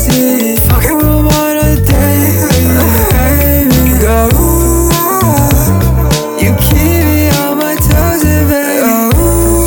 crazy. Fucking with what I think. You hate me, go. You keep me on my toes, and baby.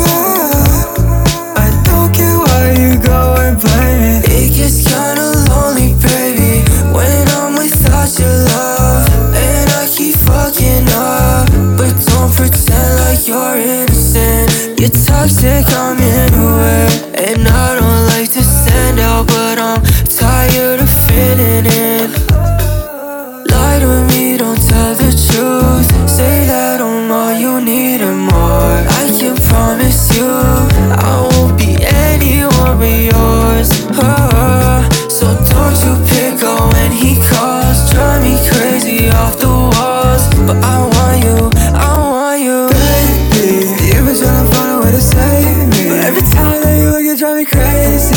I don't care why you go and play me. It gets kinda lonely, baby, when I'm without your love. And I keep fucking up, but don't pretend like you're innocent. You're toxic, I'm into it. And I don't like to stand out, but I'm tired of fitting in. Lie to me, don't tell the truth. Say that I'm all you need and more. I can promise you I won't be anyone but yours. So don't you pick up when he calls. Drive me crazy off the walls, but I want you, baby. You been trying to find a way to save me, but every time that you look, you drive me crazy.